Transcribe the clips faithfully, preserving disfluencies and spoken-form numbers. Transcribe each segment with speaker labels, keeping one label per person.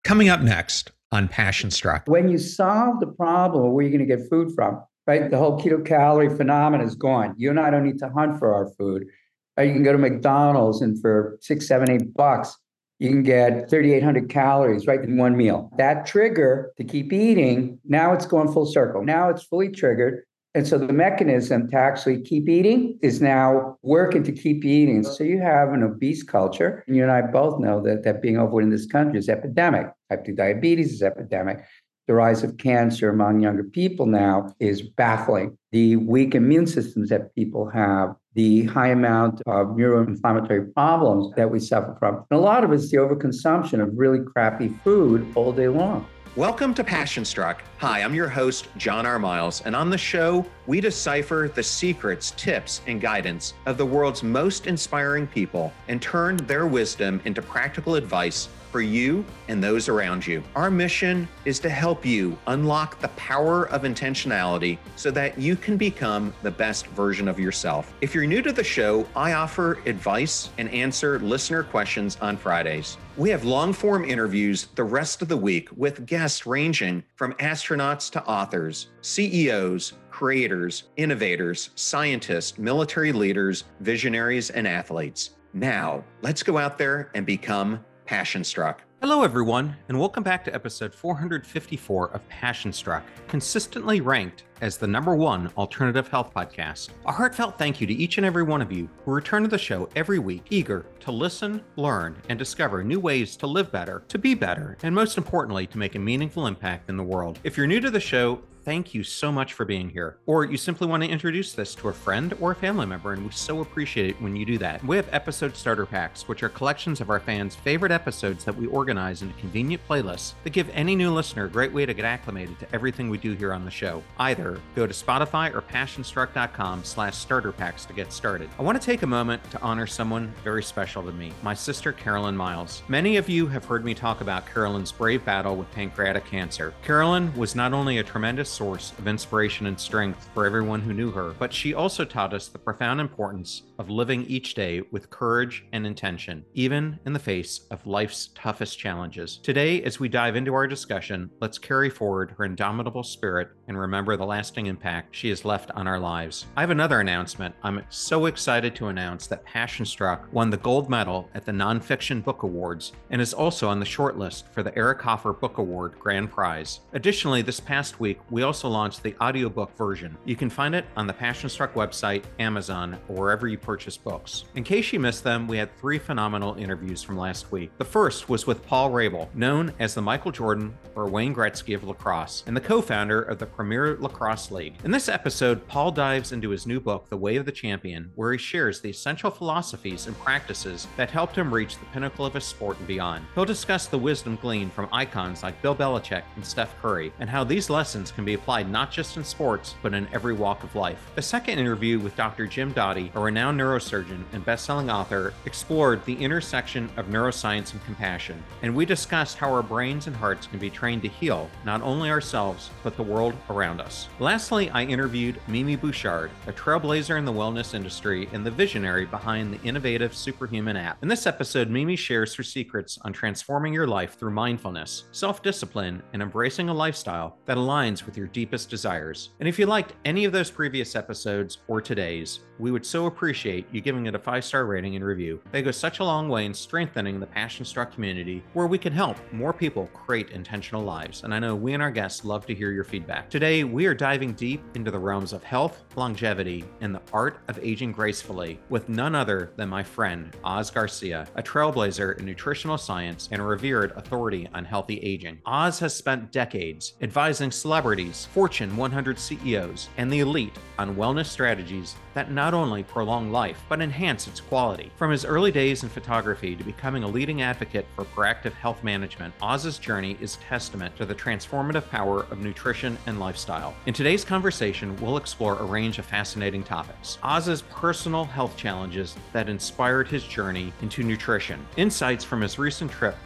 Speaker 1: Coming up next on Passion Struck.
Speaker 2: When you solve the problem of where you're going to get food from, right? The whole keto calorie phenomenon is gone. You and I don't need to hunt for our food. Right? You can go to McDonald's and for six, seven, eight bucks, you can get thirty-eight hundred calories right in one meal. That trigger to keep eating, now it's going full circle. Now it's fully triggered. And so the mechanism to actually keep eating is now working to keep eating. So you have an obese culture. And you and I both know that, that being overweight in this country is epidemic. Type two diabetes is epidemic. The rise of cancer among younger people now is baffling. The weak immune systems that people have, the high amount of neuroinflammatory problems that we suffer from. And a lot of it's the overconsumption of really crappy food all day long.
Speaker 1: Welcome to Passion Struck. Hi, I'm your host, John R. Miles, and on the show, we decipher the secrets, tips, and guidance of the world's most inspiring people and turn their wisdom into practical advice for you and those around you. Our mission is to help you unlock the power of intentionality so that you can become the best version of yourself. If you're new to the show, I offer advice and answer listener questions on Fridays. We have long-form interviews the rest of the week with guests ranging from astronauts to authors, C E Os, creators, innovators, scientists, military leaders, visionaries, and athletes. Now, let's go out there and become Passion Struck.
Speaker 3: Hello, everyone, and welcome back to episode four hundred fifty-four of Passion Struck, consistently ranked as the number one alternative health podcast. A heartfelt thank you to each and every one of you who return to the show every week, eager to listen, learn, and discover new ways to live better, to be better, and most importantly, to make a meaningful impact in the world. If you're new to the show, thank you so much for being here. Or you simply want to introduce this to a friend or a family member, and we so appreciate it when you do that. We have episode starter packs, which are collections of our fans' favorite episodes that we organize into convenient playlists that give any new listener a great way to get acclimated to everything we do here on the show. Either go to Spotify or passionstruck.com slash starter packs to get started. I want to take a moment to honor someone very special to me, my sister Carolyn Miles. Many of you have heard me talk about Carolyn's brave battle with pancreatic cancer. Carolyn was not only a tremendous source of inspiration and strength for everyone who knew her, but she also taught us the profound importance of living each day with courage and intention, even in the face of life's toughest challenges. Today, as we dive into our discussion, let's carry forward her indomitable spirit and remember the lasting impact she has left on our lives. I have another announcement. I'm so excited to announce that Passion Struck won the gold medal at the Nonfiction Book Awards and is also on the shortlist for the Eric Hoffer Book Award Grand Prize. Additionally, this past week, we also launched the audiobook version. You can find it on the Passion Struck website, Amazon, or wherever you purchase books. In case you missed them, we had three phenomenal interviews from last week. The first was with Paul Rabil, known as the Michael Jordan or Wayne Gretzky of lacrosse, and the co-founder of the Premier Lacrosse League. In this episode, Paul dives into his new book, The Way of the Champion, where he shares the essential philosophies and practices that helped him reach the pinnacle of his sport and beyond. He'll discuss the wisdom gleaned from icons like Bill Belichick and Steph Curry, and how these lessons can be applied not just in sports, but in every walk of life. The second interview with Doctor Jim Dotty, a renowned neurosurgeon and best-selling author, explored the intersection of neuroscience and compassion, and we discussed how our brains and hearts can be trained to heal not only ourselves, but the world around us. Lastly, I interviewed Mimi Bouchard, a trailblazer in the wellness industry and the visionary behind the innovative Superhuman app. In this episode, Mimi shares her secrets on transforming your life through mindfulness, self-discipline, and embracing a lifestyle that aligns with your deepest desires. And if you liked any of those previous episodes or today's, we would so appreciate you giving it a five-star rating and review. They go such a long way in strengthening the Passion Struck community, where we can help more people create intentional lives. And I know we and our guests love to hear your feedback. Today, we are diving deep into the realms of health, longevity, and the art of aging gracefully with none other than my friend, Oz Garcia, a trailblazer in nutritional science and a revered authority on healthy aging. Oz has spent decades advising celebrities, Fortune one hundred C E Os, and the elite on wellness strategies that not only prolong life, but enhance its quality. From his early days in photography to becoming a leading advocate for proactive health management, Oz's journey is testament to the transformative power of nutrition and lifestyle. In today's conversation, we'll explore a range of fascinating topics. Oz's personal health challenges that inspired his journey into nutrition, insights from his recent trip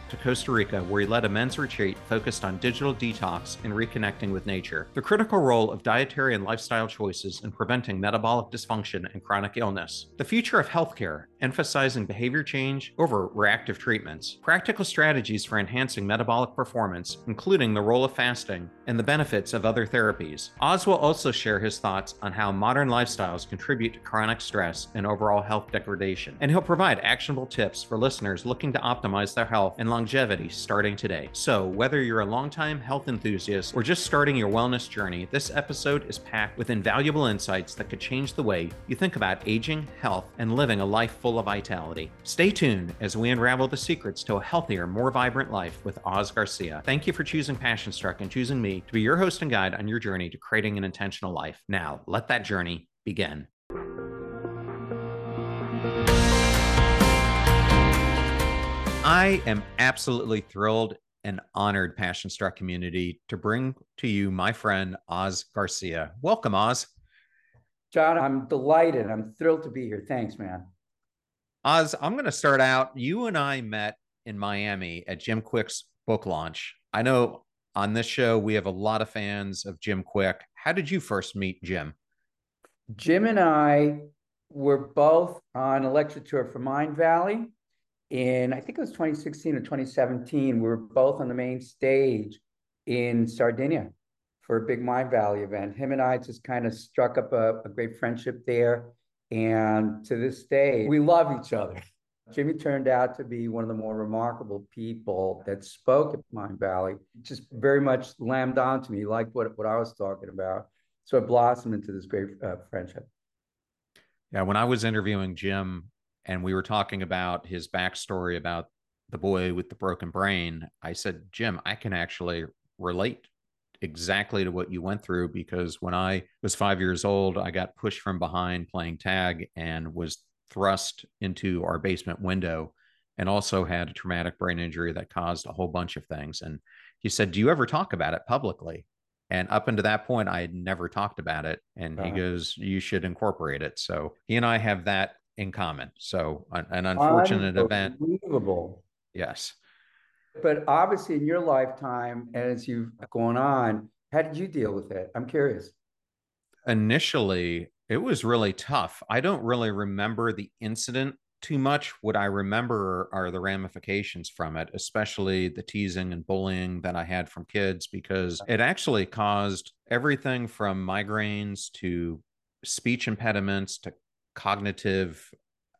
Speaker 3: to Costa Rica, where he led a men's retreat focused on digital detox and reconnecting with nature. The critical role of dietary and lifestyle choices in preventing metabolic dysfunction and chronic illness. The future of healthcare, emphasizing behavior change over reactive treatments. Practical strategies for enhancing metabolic performance, including the role of fasting and the benefits of other therapies. Oz will also share his thoughts on how modern lifestyles contribute to chronic stress and overall health degradation. And he'll provide actionable tips for listeners looking to optimize their health and longevity starting today. So, whether you're a longtime health enthusiast or just starting your wellness journey, this episode is packed with invaluable insights that could change the way you think about aging, health, and living a life full of vitality. Stay tuned as we unravel the secrets to a healthier, more vibrant life with Oz Garcia. Thank you for choosing Passion Struck and choosing me to be your host and guide on your journey to creating an intentional life. Now, let that journey begin. I am absolutely thrilled and honored, Passion Struck community, to bring to you my friend Oz Garcia. Welcome, Oz.
Speaker 2: John, I'm delighted. I'm thrilled to be here. Thanks, man.
Speaker 3: Oz, I'm going to start out. You and I met in Miami at Jim Kwik's book launch. I know on this show we have a lot of fans of Jim Kwik. How did you first meet Jim?
Speaker 2: Jim and I were both on a lecture tour for Mindvalley in, I think it was twenty sixteen or twenty seventeen. We were both on the main stage in Sardinia for a big Mindvalley event. Him and I just kind of struck up a, a great friendship there. And to this day, we love each other. Jimmy turned out to be one of the more remarkable people that spoke at Mindvalley. Just very much lammed on to me, liked what, what I was talking about. So it blossomed into this great uh, friendship.
Speaker 3: Yeah, when I was interviewing Jim and we were talking about his backstory about the boy with the broken brain, I said, Jim, I can actually relate exactly to what you went through, because when I was five years old, I got pushed from behind playing tag and was thrust into our basement window, and also had a traumatic brain injury that caused a whole bunch of things. And he said, do you ever talk about it publicly? And up until that point, I had never talked about it. And uh-huh. He goes, you should incorporate it. So he and I have that in common. So an, an unfortunate event.
Speaker 2: Unbelievable.
Speaker 3: Yes.
Speaker 2: But obviously in your lifetime, as you've gone on, how did you deal with it? I'm curious.
Speaker 3: Initially, it was really tough. I don't really remember the incident too much. What I remember are the ramifications from it, especially the teasing and bullying that I had from kids, because it actually caused everything from migraines to speech impediments to cognitive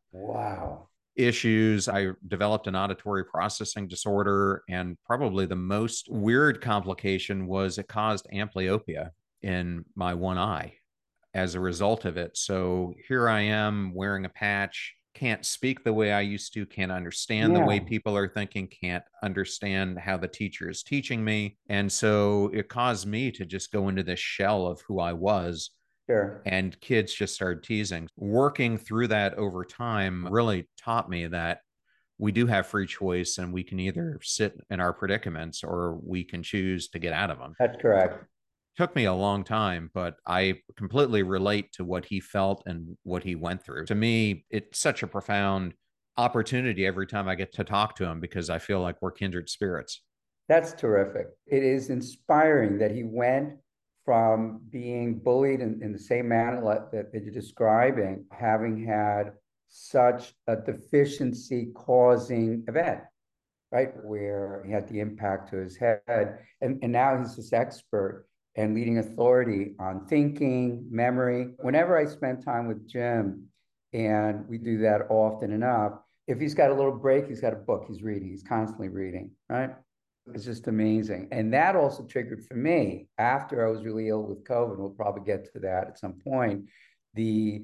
Speaker 2: wow
Speaker 3: issues. I developed an auditory processing disorder, and probably the most weird complication was it caused amblyopia in my one eye as a result of it. So here I am wearing a patch, can't speak the way I used to, can't understand yeah. the way people are thinking, can't understand how the teacher is teaching me. And so it caused me to just go into this shell of who I was.
Speaker 2: Sure.
Speaker 3: And kids just started teasing. Working through that over time really taught me that we do have free choice, and we can either sit in our predicaments or we can choose to get out of them.
Speaker 2: That's correct.
Speaker 3: Took me a long time, but I completely relate to what he felt and what he went through. To me, it's such a profound opportunity every time I get to talk to him, because I feel like we're kindred spirits.
Speaker 2: That's terrific. It is inspiring that he went from being bullied in, in the same manner that, that you're describing, having had such a deficiency causing event, right? Where he had the impact to his head. And, and now he's this expert and leading authority on thinking, memory. Whenever I spend time with Jim, and we do that often enough, if he's got a little break, he's got a book he's reading, he's constantly reading, right? It's just amazing. And that also triggered for me, after I was really ill with COVID, we'll probably get to that at some point, the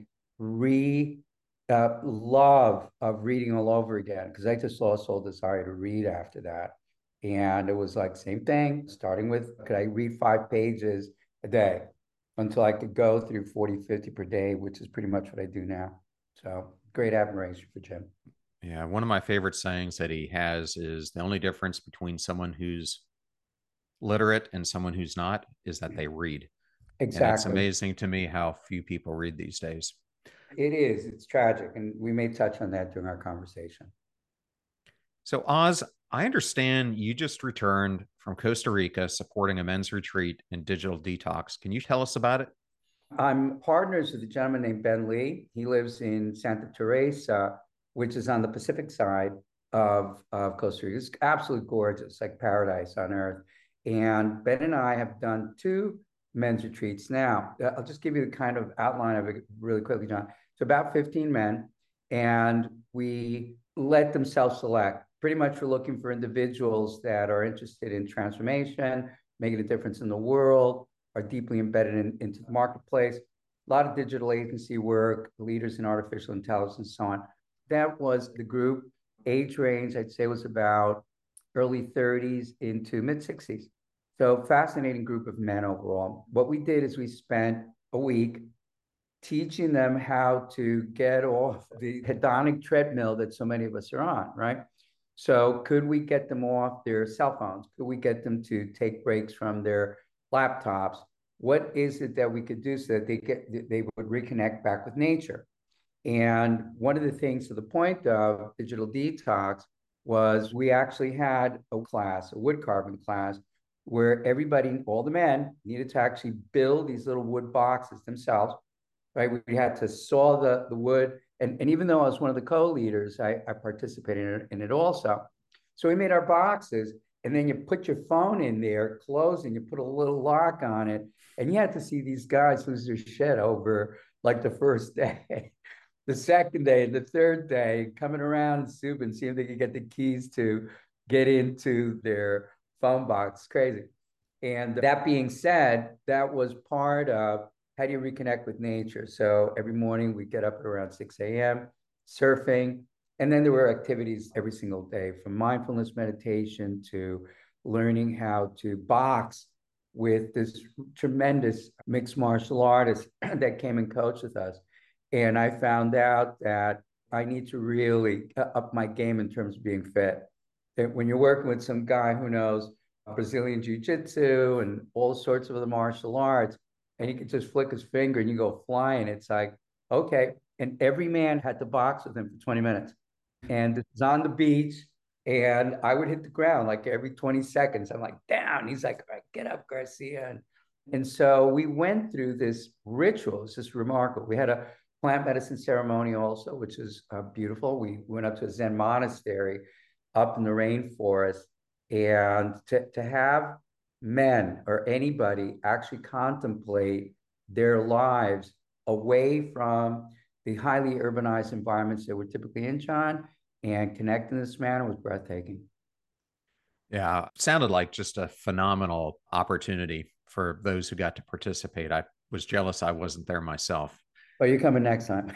Speaker 2: re uh, love of reading all over again, because I just lost all desire to read after that. And it was like, same thing, starting with, could I read five pages a day until I could go through forty, fifty per day, which is pretty much what I do now. So great admiration for Jim.
Speaker 3: Yeah, one of my favorite sayings that he has is the only difference between someone who's literate and someone who's not is that they read.
Speaker 2: Exactly.
Speaker 3: And it's amazing to me how few people read these days.
Speaker 2: It is. It's tragic. And we may touch on that during our conversation.
Speaker 3: So Oz, I understand you just returned from Costa Rica supporting a men's retreat and digital detox. Can you tell us about it?
Speaker 2: I'm partners with a gentleman named Ben Lee. He lives in Santa Teresa, which is on the Pacific side of, of Costa Rica. It's absolutely gorgeous, like paradise on earth. And Ben and I have done two men's retreats now. Uh, I'll just give you the kind of outline of it really quickly, John. It's about fifteen men, and we let them self-select. Pretty much we're looking for individuals that are interested in transformation, making a difference in the world, are deeply embedded in, into the marketplace, a lot of digital agency work, leaders in artificial intelligence, and so on. That was the group. Age range, I'd say, was about early thirties into mid sixties. So fascinating group of men overall. What we did is we spent a week teaching them how to get off the hedonic treadmill that so many of us are on, right? So could we get them off their cell phones? Could we get them to take breaks from their laptops? What is it that we could do so that they get they would reconnect back with nature? And one of the things to the point of digital detox was we actually had a class, a wood carving class, where everybody, all the men, needed to actually build these little wood boxes themselves, right? We had to saw the, the wood. And, and even though I was one of the co-leaders, I, I participated in it, in it also. So we made our boxes, and then you put your phone in there, close, and you put a little lock on it. And you had to see these guys lose their shit over like the first day, the second day, the third day, coming around soup and seeing if they could get the keys to get into their phone box. Crazy. And that being said, that was part of how do you reconnect with nature? So every morning we get up at around six a m, surfing. And then there were activities every single day, from mindfulness meditation to learning how to box with this tremendous mixed martial artist that came and coached with us. And I found out that I need to really up my game in terms of being fit. That when you're working with some guy who knows Brazilian jiu-jitsu and all sorts of other martial arts, and he could just flick his finger and you go flying, it's like, okay. And every man had to box with him for twenty minutes. And it's on the beach, and I would hit the ground like every twenty seconds. I'm like, down. He's like, all right, get up, Garcia. And, and so we went through this ritual. It's just remarkable. We had a plant medicine ceremony also, which is uh, beautiful. We went up to a Zen monastery up in the rainforest, and to, to have men or anybody actually contemplate their lives away from the highly urbanized environments that we're typically in, John, and connect in this manner was breathtaking.
Speaker 3: Yeah, sounded like just a phenomenal opportunity for those who got to participate. I was jealous I wasn't there myself.
Speaker 2: Oh, you're coming next time.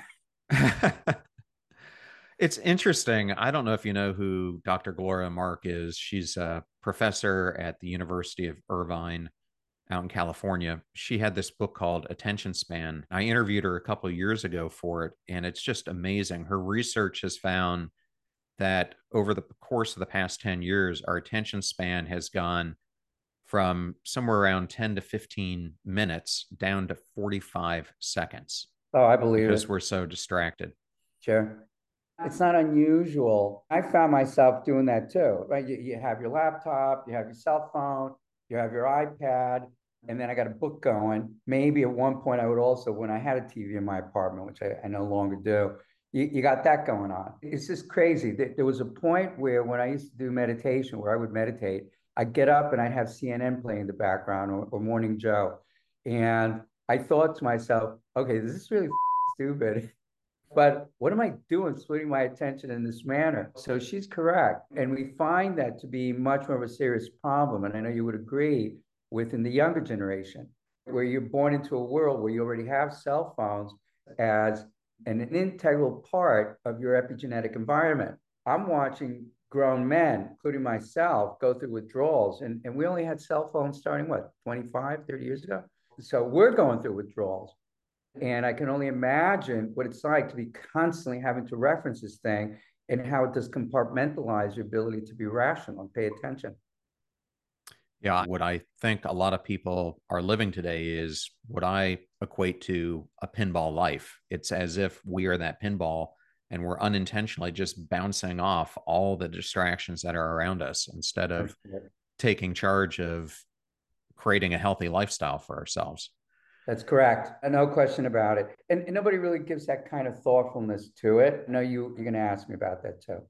Speaker 3: It's interesting. I don't know if you know who Doctor Gloria Mark is. She's a professor at the University of Irvine out in California. She had this book called Attention Span. I interviewed her a couple of years ago for it, and it's just amazing. Her research has found that over the course of the past ten years, our attention span has gone from somewhere around ten to fifteen minutes down to forty-five seconds.
Speaker 2: Oh, I believe
Speaker 3: because
Speaker 2: it.
Speaker 3: we're so distracted.
Speaker 2: Sure. It's not unusual. I found myself doing that too, right? You, you have your laptop, you have your cell phone, you have your iPad, and then I got a book going. Maybe at one point I would also, when I had a T V in my apartment, which I, I no longer do, you, you got that going on. It's just crazy. There was a point where when I used to do meditation, where I would meditate, I'd get up and I'd have C N N playing in the background, or, or Morning Joe. And I thought to myself, okay, this is really stupid. But what am I doing splitting my attention in this manner? So she's correct. And we find that to be much more of a serious problem. And I know you would agree within the younger generation, where you're born into a world where you already have cell phones as an, an integral part of your epigenetic environment. I'm watching grown men, including myself, go through withdrawals. And, and we only had cell phones starting, what, twenty-five, thirty years ago? So we're going through withdrawals. And I can only imagine what it's like to be constantly having to reference this thing and how it does compartmentalize your ability to be rational and pay attention.
Speaker 3: Yeah, what I think a lot of people are living today is what I equate to a pinball life. It's as if we are that pinball and we're unintentionally just bouncing off all the distractions that are around us instead of taking charge of creating a healthy lifestyle for ourselves.
Speaker 2: That's correct. No question about it. And, and nobody really gives that kind of thoughtfulness to it. No, you, you're going to ask me about that too.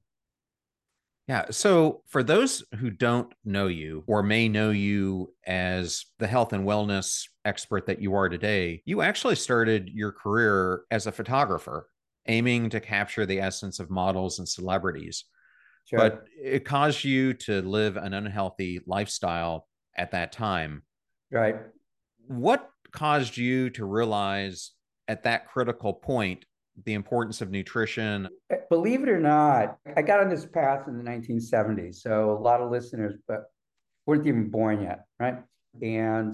Speaker 3: Yeah. So for those who don't know you or may know you as the health and wellness expert that you are today, you actually started your career as a photographer, aiming to capture the essence of models and celebrities. Sure. But it caused you to live an unhealthy lifestyle at that time.
Speaker 2: Right.
Speaker 3: What caused you to realize at that critical point the importance of nutrition?
Speaker 2: Believe it or not, I got on this path in the nineteen seventies. So a lot of listeners but weren't even born yet, right? And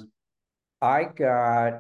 Speaker 2: I got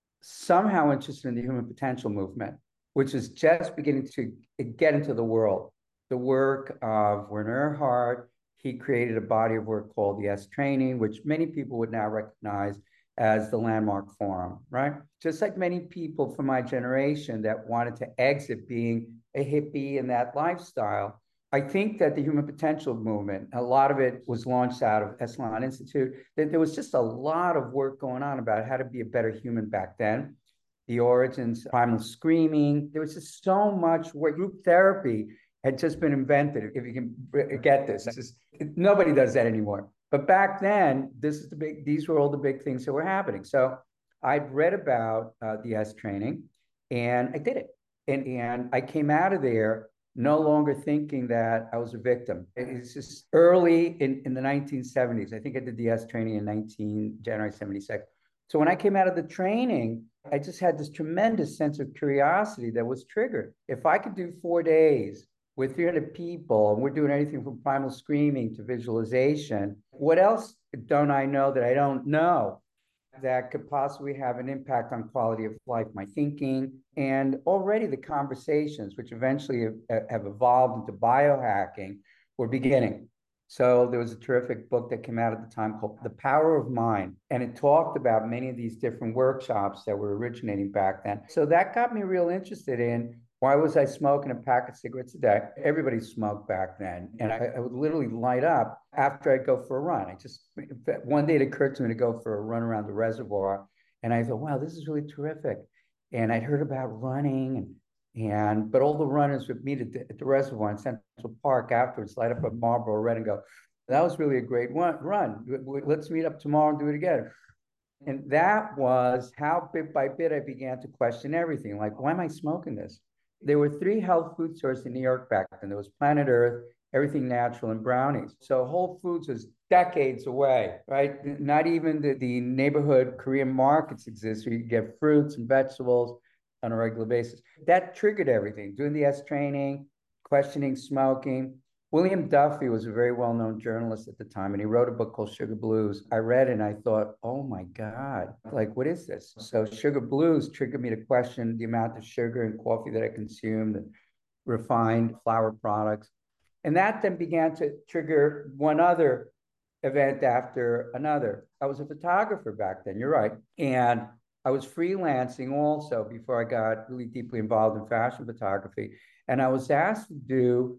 Speaker 2: somehow interested in the human potential movement, which is just beginning to get into the world. The work of Werner Erhard, he created a body of work called the S Training, which many people would now recognize as the landmark forum, right? Just like many people from my generation that wanted to exit being a hippie in that lifestyle, I think that the human potential movement, a lot of it was launched out of Esalen Institute, that there was just a lot of work going on about how to be a better human back then. The origins, primal screaming, there was just so much work. Group therapy had just been invented, if you can get this. Just, nobody does that anymore. But back then, this is the big, these were all the big things that were happening. So I'd read about uh, the S Training and I did it. And, and I came out of there no longer thinking that I was a victim. It's just early in, in the nineteen seventies. I think I did the S Training in nineteen, January seventy-six. So when I came out of the training, I just had this tremendous sense of curiosity that was triggered. If I could do four days with three hundred people, and we're doing anything from primal screaming to visualization, what else don't I know that I don't know that could possibly have an impact on quality of life, my thinking, and already the conversations, which eventually have, have evolved into biohacking, were beginning. So there was a terrific book that came out at the time called The Power of Mind, and it talked about many of these different workshops that were originating back then. So that got me real interested in, why was I smoking a pack of cigarettes a day? Everybody smoked back then. And I, I would literally light up after I'd go for a run. I just, one day it occurred to me to go for a run around the reservoir. And I thought, wow, this is really terrific. And I'd heard about running and, and but all the runners would meet at the, at the reservoir in Central Park afterwards, light up a Marlboro Red and go, that was really a great one, run. Let's meet up tomorrow and do it again. And that was how bit by bit I began to question everything. Like, why am I smoking this? There were three health food stores in New York back then. There was Planet Earth, Everything Natural, and Brownies. So Whole Foods was decades away, right? Not even the, the neighborhood Korean markets exist where you get fruits and vegetables on a regular basis. That triggered everything, doing the S Training, questioning smoking. William Duffy was a very well-known journalist at the time, and he wrote a book called Sugar Blues. I read it and I thought, oh my God, like, what is this? So Sugar Blues triggered me to question the amount of sugar and coffee that I consumed and refined flour products. And that then began to trigger one other event after another. I was a photographer back then, you're right. And I was freelancing also before I got really deeply involved in fashion photography. And I was asked to do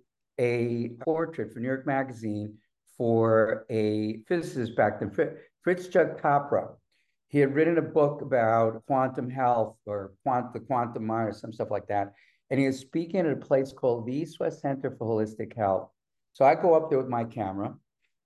Speaker 2: a portrait for New York Magazine for a physicist back then, Fritz Jug Capra. He had written a book about quantum health or quant the quantum mind or some stuff like that. And he was speaking at a place called the East West Center for Holistic Health. So I go up there with my camera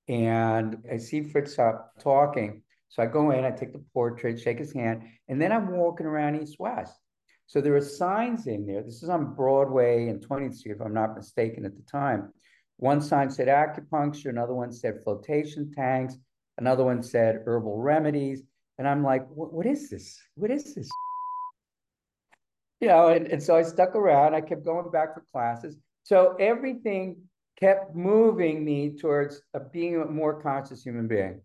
Speaker 2: and I see Fritz up talking. So I go in, I take the portrait, shake his hand, and then I'm walking around East West. So there are signs in there. This is on Broadway and twentieth Street, if I'm not mistaken at the time. One sign said acupuncture, another one said flotation tanks, another one said herbal remedies. And I'm like, what is this? What is this? You know, and, and so I stuck around. I kept going back for classes. So everything kept moving me towards a being a more conscious human being.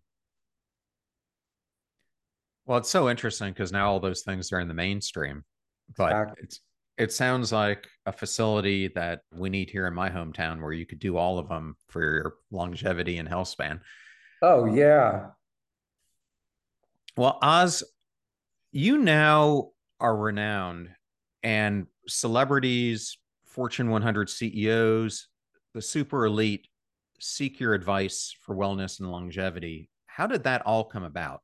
Speaker 3: Well, it's so interesting because now all those things are in the mainstream. But exactly. it's it sounds like a facility that we need here in my hometown where you could do all of them for your longevity and health span.
Speaker 2: Oh, yeah.
Speaker 3: Well, Oz, you now are renowned, and celebrities, Fortune one hundred C E Os, the super elite seek your advice for wellness and longevity. How did that all come about?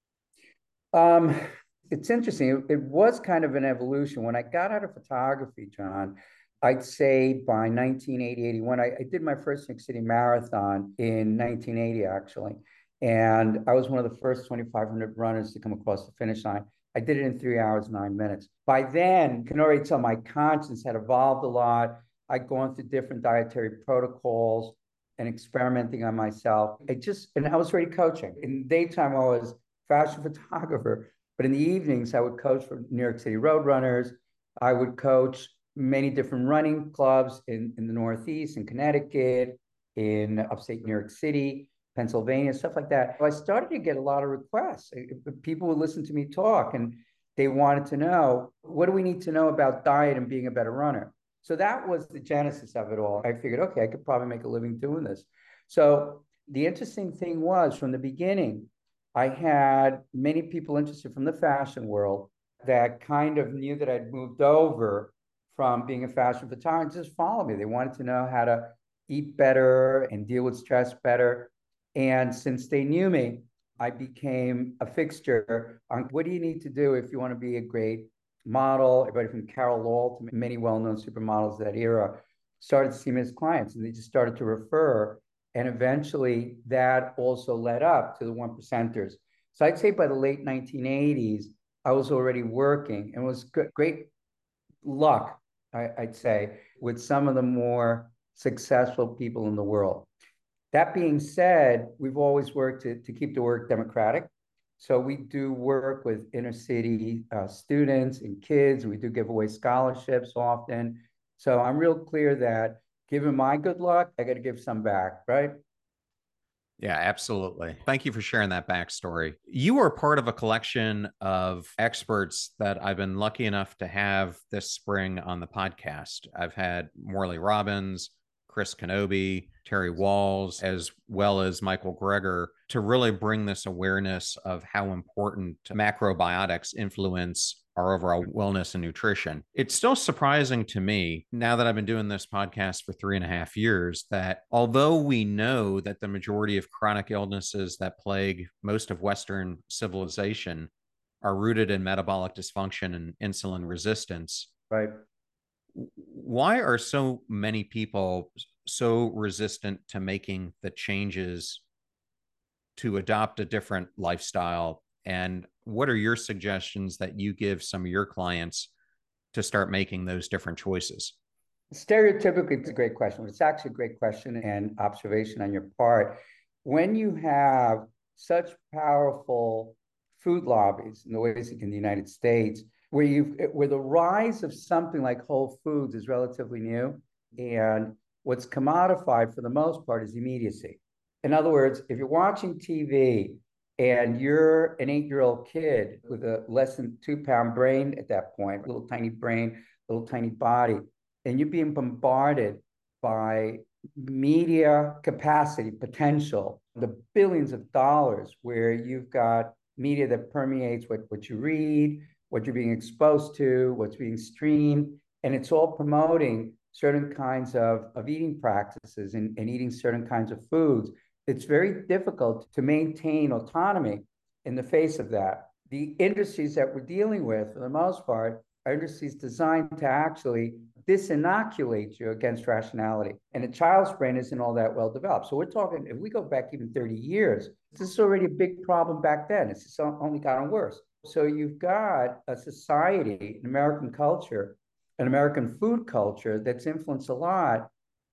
Speaker 2: Um, it's interesting. It, it was kind of an evolution. When I got out of photography, John, I'd say by nineteen eighty, eighty-one, I, I did my first New York City Marathon in nineteen eighty, actually. And I was one of the first twenty-five hundred runners to come across the finish line. I did it in three hours, nine minutes. By then, you can already tell my conscience had evolved a lot. I'd gone through different dietary protocols and experimenting on myself. I just, and I was already coaching. In the daytime, I was fashion photographer, but in the evenings, I would coach for New York City Roadrunners. I would coach many different running clubs in, in the Northeast, in Connecticut, in upstate New York City, Pennsylvania, stuff like that. I started to get a lot of requests. People would listen to me talk and they wanted to know, what do we need to know about diet and being a better runner? So that was the genesis of it all. I figured, okay, I could probably make a living doing this. So the interesting thing was, from the beginning, I had many people interested from the fashion world that kind of knew that I'd moved over from being a fashion photographer, just follow me. They wanted to know how to eat better and deal with stress better. And since they knew me, I became a fixture on what do you need to do if you want to be a great model. Everybody from Carol Law to many well-known supermodels of that era started to see me as clients, and they just started to refer. And eventually that also led up to the one percenters. So I'd say by the late nineteen eighties, I was already working, and it was great luck, I, I'd say, with some of the more successful people in the world. That being said, we've always worked to, to keep the work democratic. So we do work with inner city uh, students and kids. We do give away scholarships often. So I'm real clear that given my good luck, I got to give some back, right?
Speaker 3: Yeah, absolutely. Thank you for sharing that backstory. You are part of a collection of experts that I've been lucky enough to have this spring on the podcast. I've had Morley Robbins, Chris Kenobi, Terry Walls, as well as Michael Greger, to really bring this awareness of how important macrobiotics influence our overall wellness and nutrition. It's still surprising to me, now that I've been doing this podcast for three and a half years, that although we know that the majority of chronic illnesses that plague most of Western civilization are rooted in metabolic dysfunction and insulin resistance,
Speaker 2: right?
Speaker 3: Why are so many people so resistant to making the changes to adopt a different lifestyle? And what are your suggestions that you give some of your clients to start making those different choices?
Speaker 2: Stereotypically, it's a great question. It's actually a great question and observation on your part. When you have such powerful food lobbies in the ways in the United States, where you where the rise of something like Whole Foods is relatively new, and what's commodified for the most part is immediacy. In other words, if you're watching T V and you're an eight-year-old kid with a less than two-pound brain at that point, little tiny brain, little tiny body, and you're being bombarded by media capacity, potential, the billions of dollars, where you've got media that permeates what, what you read, what you're being exposed to, what's being streamed, and it's all promoting certain kinds of, of eating practices and, and eating certain kinds of foods. It's very difficult to maintain autonomy in the face of that. The industries that we're dealing with, for the most part, are industries designed to actually disinoculate you against rationality. And a child's brain isn't all that well developed. So we're talking, if we go back even thirty years, this is already a big problem back then. It's just only gotten worse. So you've got a society, an American culture, an American food culture that's influenced a lot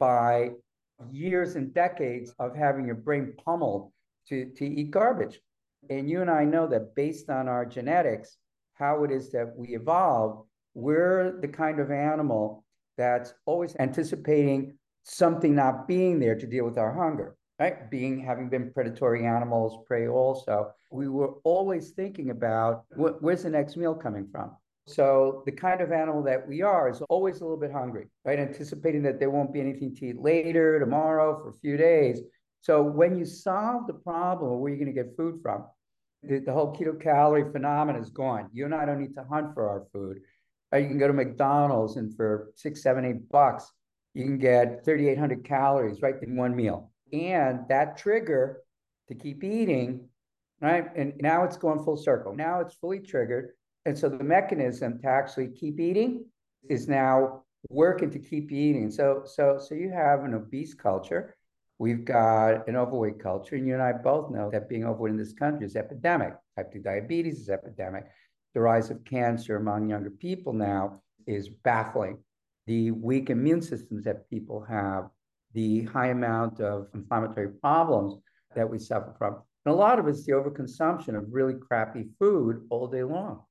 Speaker 2: by years and decades of having your brain pummeled to, to eat garbage. And you and I know that based on our genetics, how it is that we evolved, we're the kind of animal that's always anticipating something not being there to deal with our hunger, right? Being, having been predatory animals, prey also, we were always thinking about wh- where's the next meal coming from? So the kind of animal that we are is always a little bit hungry, right? Anticipating that there won't be anything to eat later, tomorrow, for a few days. So when you solve the problem of where you're going to get food from, the, the whole keto calorie phenomenon is gone. You and I don't need to hunt for our food. Or you can go to McDonald's and for six, seven, eight bucks, you can get thirty-eight hundred calories right in one meal. And that trigger to keep eating, right? And now it's going full circle. Now it's fully triggered. And so the mechanism to actually keep eating is now working to keep eating. So, so, so you have an obese culture. We've got an overweight culture. And you and I both know that being overweight in this country is epidemic. Type two diabetes is epidemic. The rise of cancer among younger people now is baffling. The weak immune systems that people have, the high amount of inflammatory problems that we suffer from. And a lot of it's the overconsumption of really crappy food all day long.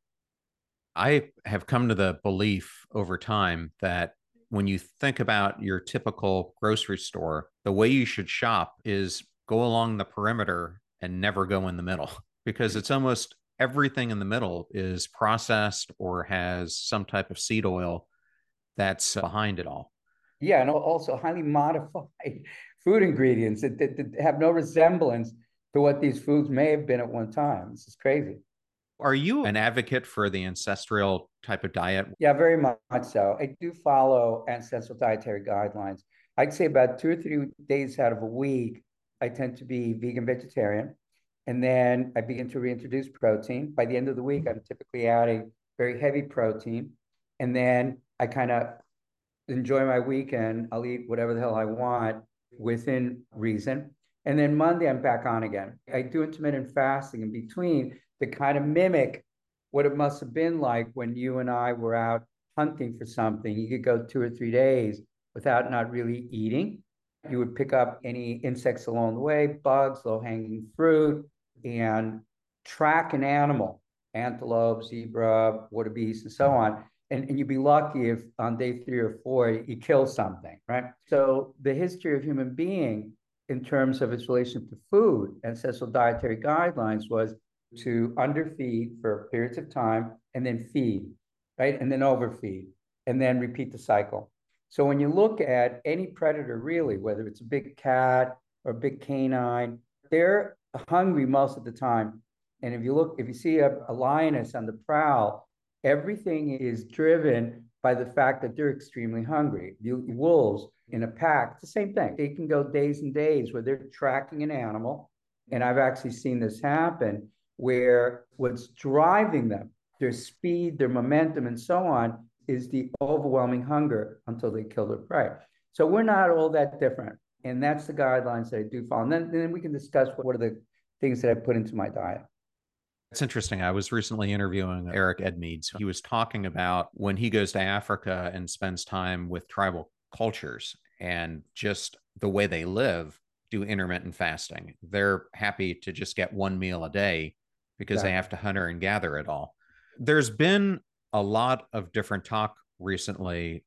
Speaker 3: I have come to the belief over time that when you think about your typical grocery store, the way you should shop is go along the perimeter and never go in the middle, because it's almost everything in the middle is processed or has some type of seed oil that's behind it all.
Speaker 2: Yeah, and also highly modified food ingredients that, that, that have no resemblance to what these foods may have been at one time. This is crazy.
Speaker 3: Are you an advocate for the ancestral type of diet?
Speaker 2: Yeah, very much so. I do follow ancestral dietary guidelines. I'd say about two or three days out of a week, I tend to be vegan vegetarian. And then I begin to reintroduce protein. By the end of the week, I'm typically adding very heavy protein. And then I kind of enjoy my weekend. I'll eat whatever the hell I want within reason. And then Monday, I'm back on again. I do intermittent fasting in between to kind of mimic what it must have been like when you and I were out hunting for something. You could go two or three days without not really eating. You would pick up any insects along the way, bugs, low-hanging fruit, and track an animal, antelope, zebra, wildebeest, and so on. And, and you'd be lucky if on day three or four, you kill something, right? So the history of human being in terms of its relation to food, ancestral dietary guidelines was to underfeed for periods of time and then feed, right? And then overfeed and then repeat the cycle. So when you look at any predator, really, whether it's a big cat or a big canine, they're hungry most of the time. And if you look, if you see a, a lioness on the prowl, everything is driven by the fact that they're extremely hungry. You, wolves in a pack, it's the same thing. They can go days and days where they're tracking an animal. And I've actually seen this happen where what's driving them, their speed, their momentum, and so on, is the overwhelming hunger until they kill their prey. So we're not all that different. And that's the guidelines that I do follow. And then, then we can discuss what, what are the things that I put into my diet.
Speaker 3: It's interesting. I was recently interviewing Eric Edmeades. He was talking about when he goes to Africa and spends time with tribal cultures and just the way they live, do intermittent fasting. They're happy to just get one meal a day because
Speaker 2: Exactly.
Speaker 3: they have to hunter and gather it all. There's been a lot of different talk recently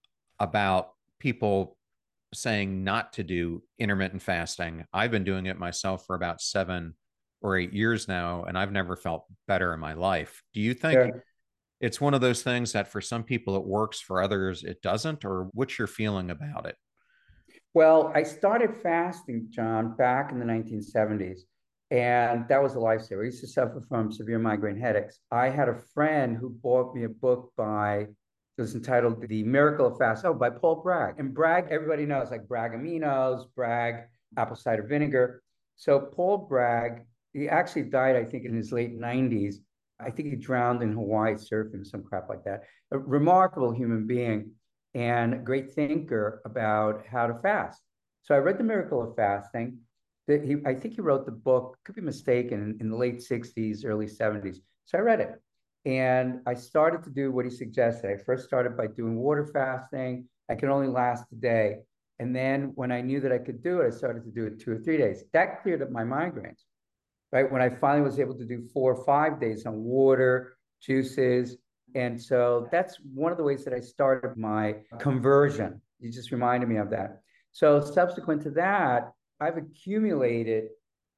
Speaker 3: about people saying not to do intermittent fasting. I've been doing it myself for about seven or eight years now, and I've never felt better in my life. Do you think
Speaker 2: Sure.
Speaker 3: it's one of those things that for some people it works, for others it doesn't? Or what's your feeling about it?
Speaker 2: Well, I started fasting, John, back in the nineteen seventies. And that was a lifesaver. I used to suffer from severe migraine headaches. I had a friend who bought me a book by, it was entitled The Miracle of Fast, oh, by Paul Bragg. And Bragg, everybody knows, like Bragg aminos, Bragg apple cider vinegar. So Paul Bragg, he actually died, I think, in his late nineties. I think he drowned in Hawaii surfing, some crap like that. A remarkable human being and a great thinker about how to fast. So I read The Miracle of Fasting. The, he, I think he wrote the book, could be mistaken, in, in the late sixties, early seventies. So I read it. And I started to do what he suggested. I first started by doing water fasting. I could only last a day. And then when I knew that I could do it, I started to do it two or three days. That cleared up my migraines, right? When I finally was able to do four or five days on water, juices. And so that's one of the ways that I started my conversion. You just reminded me of that. So subsequent to that, I've accumulated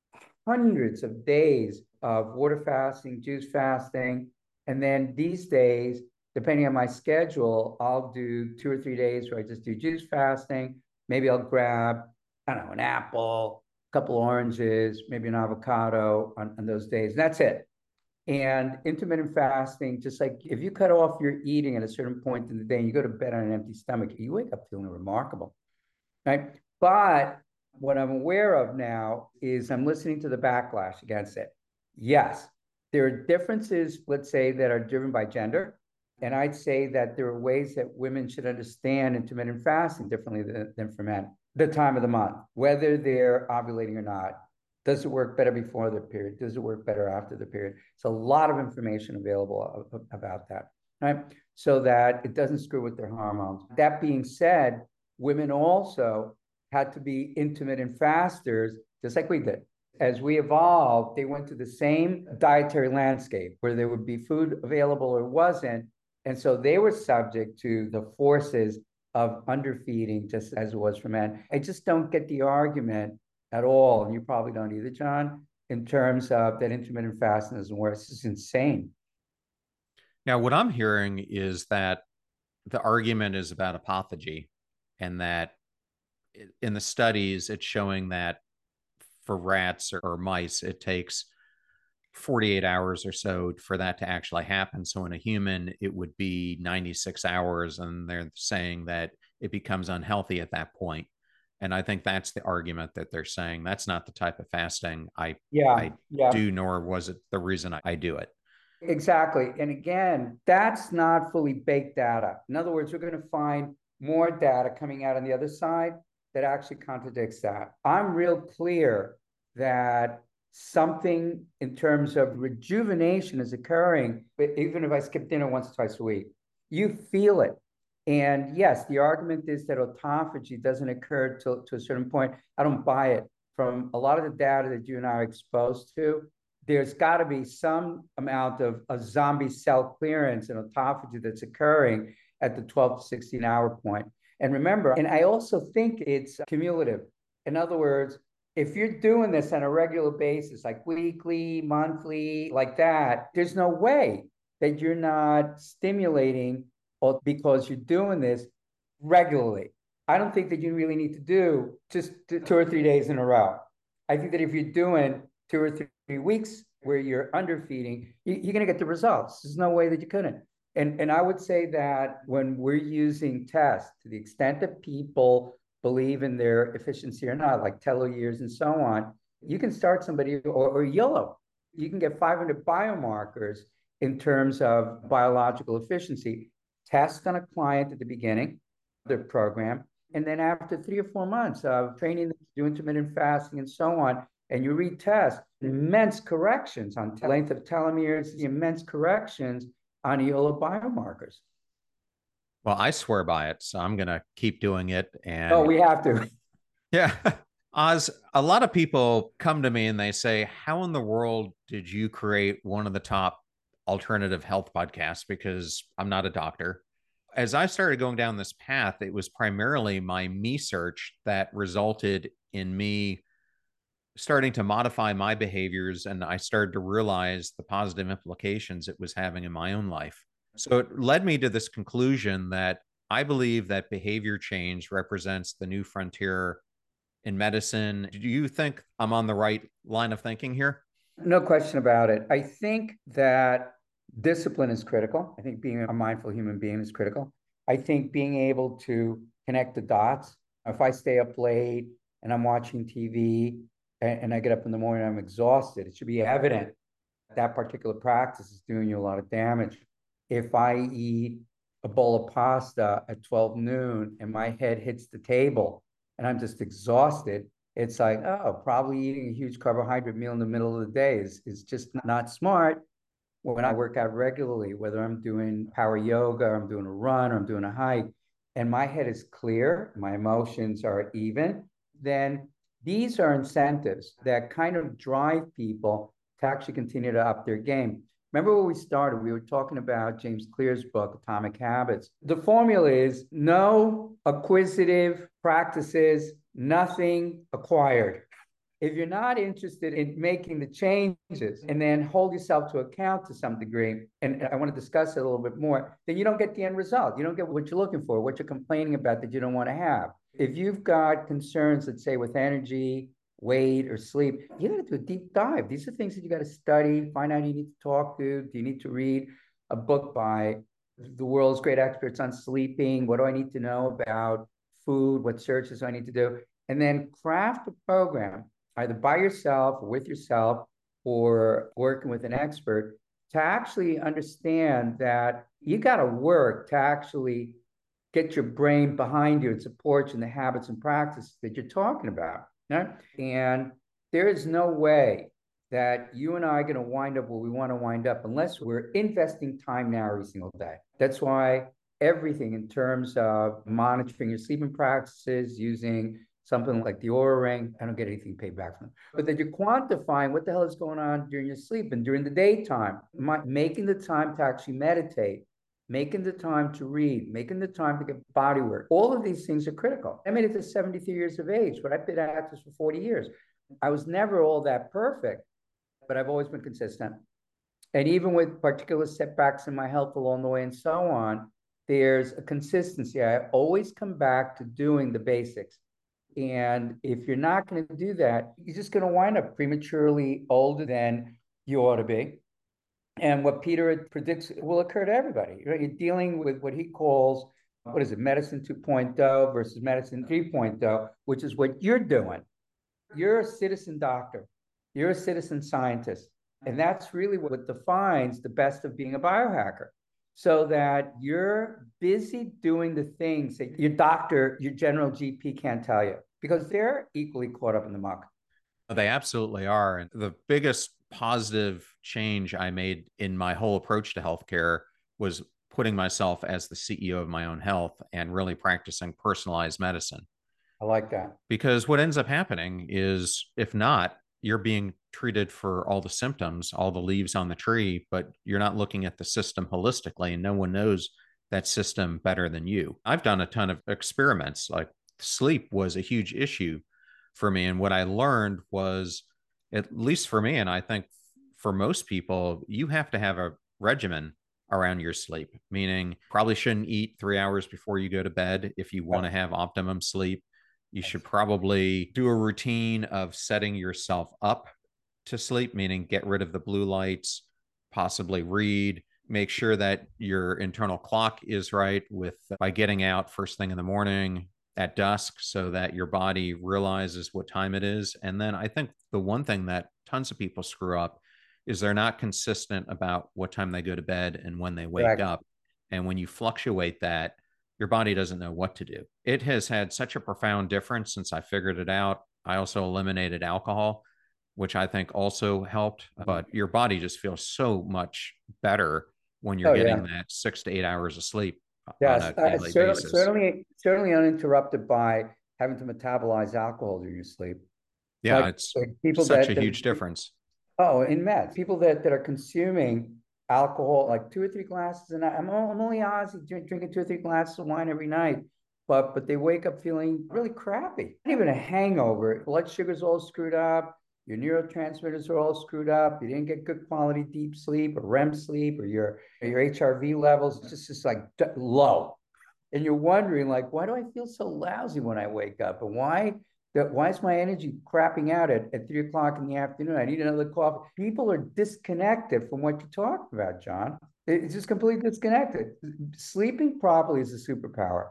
Speaker 2: hundreds of days of water fasting, juice fasting. And then these days, depending on my schedule, I'll do two or three days where I just do juice fasting. Maybe I'll grab, I don't know, an apple, a couple oranges, maybe an avocado on, on those days. And that's it. And intermittent fasting, just like if you cut off your eating at a certain point in the day and you go to bed on an empty stomach, you wake up feeling remarkable, right? But what I'm aware of now is I'm listening to the backlash against it. Yes, there are differences, let's say, that are driven by gender. And I'd say that there are ways that women should understand intermittent fasting differently than, than for men. The time of the month, whether they're ovulating or not. Does it work better before the period? Does it work better after the period? It's a lot of information available about that, right? So that it doesn't screw with their hormones. That being said, women also had to be intermittent fasters, just like we did. As we evolved, they went to the same dietary landscape where there would be food available or wasn't. And so they were subject to the forces of underfeeding, just as it was for men. I just don't get the argument at all, and you probably don't either, John, in terms of that intermittent fasting doesn't work. It's just insane.
Speaker 3: Now, what I'm hearing is that the argument is about apophagy, and that in the studies, it's showing that for rats or, or mice, it takes forty-eight hours or so for that to actually happen. So in a human, it would be ninety-six hours, and they're saying that it becomes unhealthy at that point. And I think that's the argument that they're saying. That's not the type of fasting I,
Speaker 2: yeah,
Speaker 3: I
Speaker 2: yeah.
Speaker 3: do, nor was it the reason I, I do it.
Speaker 2: Exactly. And again, that's not fully baked data. In other words, we're going to find more data coming out on the other side that actually contradicts that. I'm real clear that something in terms of rejuvenation is occurring, but even if I skip dinner once or twice a week, you feel it. And yes, the argument is that autophagy doesn't occur to, to a certain point. I don't buy it. From a lot of the data that you and I are exposed to, there's got to be some amount of a zombie cell clearance and autophagy that's occurring at the twelve to sixteen hour point. And remember, and I also think it's cumulative. In other words, if you're doing this on a regular basis, like weekly, monthly, like that, there's no way that you're not stimulating or because you're doing this regularly. I don't think that you really need to do just two or three days in a row. I think that if you're doing two or three weeks where you're underfeeding, you, you're going to get the results. There's no way that you couldn't. And, and I would say that when we're using tests, to the extent that people believe in their efficiency or not, like telomeres and so on, you can start somebody, or, or yellow, you can get five hundred biomarkers in terms of biological efficiency. Test on a client at the beginning of the program, and then after three or four months of training them to do intermittent fasting and so on, and you retest, immense corrections on length of telomeres, immense corrections on E O L A biomarkers.
Speaker 3: Well, I swear by it, so I'm going to keep doing it. And
Speaker 2: oh, we have to.
Speaker 3: Yeah. Oz, a lot of people come to me and they say, how in the world did you create one of the top alternative health podcasts? Because I'm not a doctor. As I started going down this path, it was primarily my me search that resulted in me starting to modify my behaviors. And I started to realize the positive implications it was having in my own life. So it led me to this conclusion that I believe that behavior change represents the new frontier in medicine. Do you think I'm on the right line of thinking here?
Speaker 2: No question about it. I think that discipline is critical. I think being a mindful human being is critical. I think being able to connect the dots. If I stay up late and I'm watching T V and, and I get up in the morning, I'm exhausted, it should be evident that particular practice is doing you a lot of damage. If I eat a bowl of pasta at twelve noon and my head hits the table and I'm just exhausted, it's like, oh, probably eating a huge carbohydrate meal in the middle of the day is, is just not smart. When I work out regularly, whether I'm doing power yoga, or I'm doing a run, or I'm doing a hike, and my head is clear, my emotions are even, then these are incentives that kind of drive people to actually continue to up their game. Remember when we started, we were talking about James Clear's book, Atomic Habits. The formula is no acquisitive practices, nothing acquired. If you're not interested in making the changes and then hold yourself to account to some degree, and I want to discuss it a little bit more, then you don't get the end result. You don't get what you're looking for, what you're complaining about that you don't want to have. If you've got concerns, let's say with energy, weight, or sleep, you got to do a deep dive. These are things that you got to study, find out who you need to talk to. Do you need to read a book by the world's great experts on sleeping? What do I need to know about food? What searches do I need to do? And then craft a program, either by yourself or with yourself or working with an expert, to actually understand that you got to work to actually get your brain behind you and support you in the habits and practices that you're talking about. Right? And there is no way that you and I are going to wind up where we want to wind up unless we're investing time now every single day. That's why everything in terms of monitoring your sleeping practices, using something like the Oura Ring, I don't get anything paid back from them, but that you're quantifying what the hell is going on during your sleep and during the daytime, making the time to actually meditate, making the time to read, making the time to get body work. All of these things are critical. I made it to seventy-three years of age, but I've been at this for forty years. I was never all that perfect, but I've always been consistent. And even with particular setbacks in my health along the way and so on, there's a consistency. I always come back to doing the basics. And if you're not going to do that, you're just going to wind up prematurely older than you ought to be. And what Peter predicts will occur to everybody. Right? You're dealing with what he calls, what is it, medicine two point oh versus medicine three point oh, which is what you're doing. You're a citizen doctor. You're a citizen scientist. And that's really what defines the best of being a biohacker. So that you're busy doing the things that your doctor, your general G P can't tell you, because they're equally caught up in the muck.
Speaker 3: They absolutely are. And the biggest positive change I made in my whole approach to healthcare was putting myself as the C E O of my own health and really practicing personalized medicine.
Speaker 2: I like that.
Speaker 3: Because what ends up happening is, if not, you're being treated for all the symptoms, all the leaves on the tree, but you're not looking at the system holistically, and no one knows that system better than you. I've done a ton of experiments. Like, sleep was a huge issue for me. And what I learned was, at least for me, and I think for most people, you have to have a regimen around your sleep, meaning probably shouldn't eat three hours before you go to bed if you want to have optimum sleep. You should probably do a routine of setting yourself up to sleep, meaning get rid of the blue lights, possibly read, make sure that your internal clock is right with by getting out first thing in the morning at dusk so that your body realizes what time it is. And then I think the one thing that tons of people screw up is they're not consistent about what time they go to bed and when they wake
Speaker 2: Correct.
Speaker 3: up. And when you fluctuate that, your body doesn't know what to do. It has had such a profound difference since I figured it out. I also eliminated alcohol, which I think also helped, but your body just feels so much better when you're
Speaker 2: Oh,
Speaker 3: getting
Speaker 2: yeah.
Speaker 3: that six to eight hours of sleep
Speaker 2: Yes,
Speaker 3: on a
Speaker 2: uh,
Speaker 3: daily
Speaker 2: cer-
Speaker 3: basis.
Speaker 2: certainly, certainly uninterrupted by having to metabolize alcohol during your sleep.
Speaker 3: Yeah,
Speaker 2: Like,
Speaker 3: it's
Speaker 2: like people
Speaker 3: such
Speaker 2: that,
Speaker 3: a
Speaker 2: that
Speaker 3: huge difference.
Speaker 2: Oh, in meds, people that, that are consuming alcohol, like two or three glasses a night. I'm, I'm only honestly drink, drinking two or three glasses of wine every night, but but they wake up feeling really crappy. Not even a hangover. Blood sugar's all screwed up. Your neurotransmitters are all screwed up. You didn't get good quality deep sleep or R E M sleep, or your your H R V levels just just like low. And you're wondering, like, why do I feel so lousy when I wake up? And why that why is my energy crapping out at, at three o'clock in the afternoon? I need another coffee. People are disconnected from what you're talking about, John. It's just completely disconnected. Sleeping properly is a superpower.